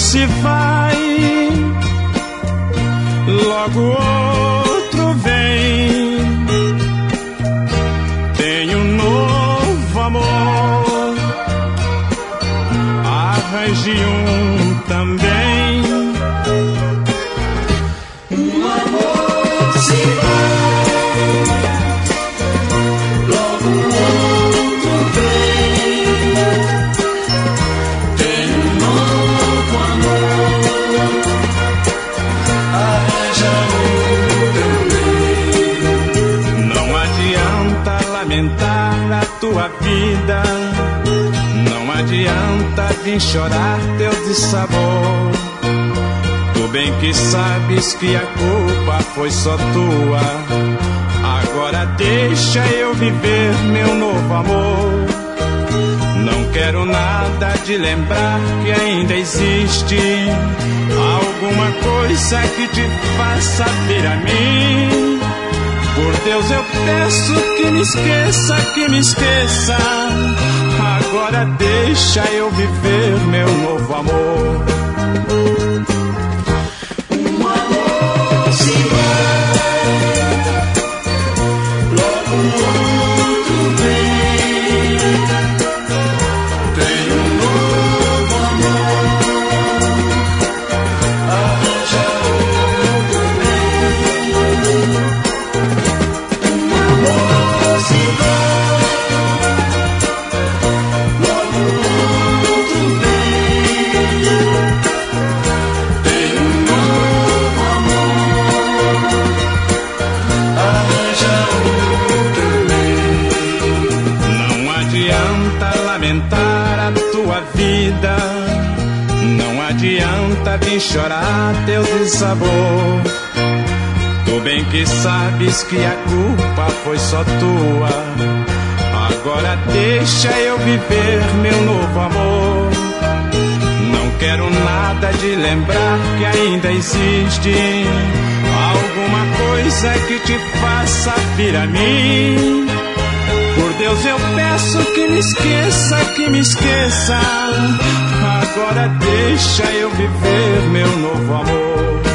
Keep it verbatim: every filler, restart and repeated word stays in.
se vai, logo outro vem. Tem um novo amor, arranje um também. Um amor se vai, logo outro vem. Tem um novo amor, arranja um também. Não adianta lamentar a tua vida, não adianta vir chorar teu dissabor. Tu bem que sabes que a culpa foi só tua. Agora deixa eu viver meu novo amor. Não quero nada de lembrar que ainda existe alguma coisa que te faça vir a mim. Por Deus eu peço que me esqueça, que me esqueça. Agora deixa eu viver meu novo amor. Um amor se vai, logo outro vem. Tem um novo amor, arranja um também. Um amor se vai, logo outro vem. Tem um novo amor, arranja um também. Não adianta lamentar a tua vida, não adianta vir chorar teu dissabor. Tu bem que sabes que a culpa foi só tua. Agora deixa eu viver meu novo amor. Não quero nada de lembrar que ainda existe alguma coisa que te faça vir a mim. Por Deus eu peço que me esqueça, que me esqueça. Agora deixa eu viver meu novo amor.